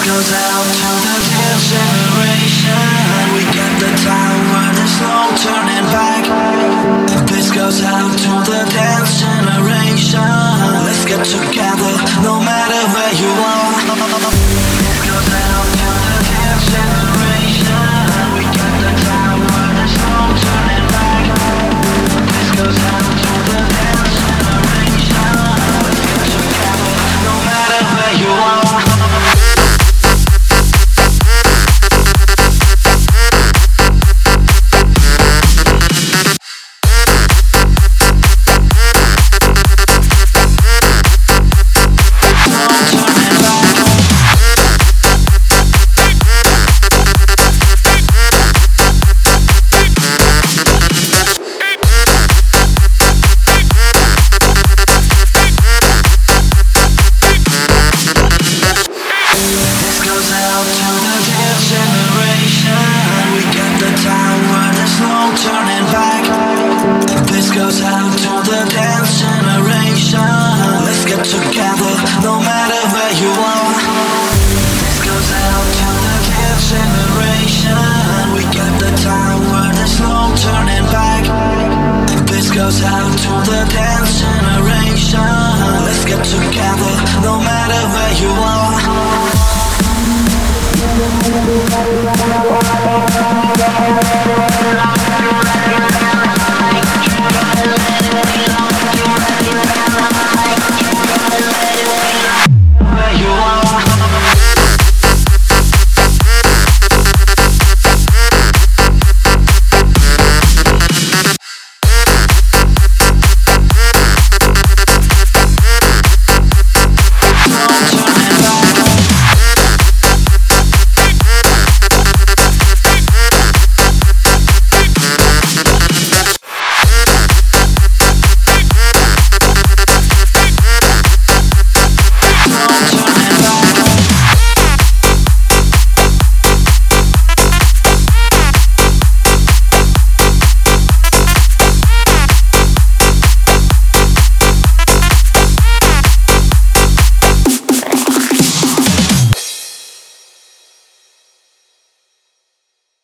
goes out to the dance generation. We got the time where there's no turning back. This goes out to the dance generation. Let's get together, no matter where you are. This goes out to the dance generation. We got the time where there's no turning back. This goes out to the dance generation. Let's get together, no matter where you are. Together, no matter where you are. This goes out to the dance generation. We got the time where there's no turning back. This goes out to the dance generation. Let's get together, no matter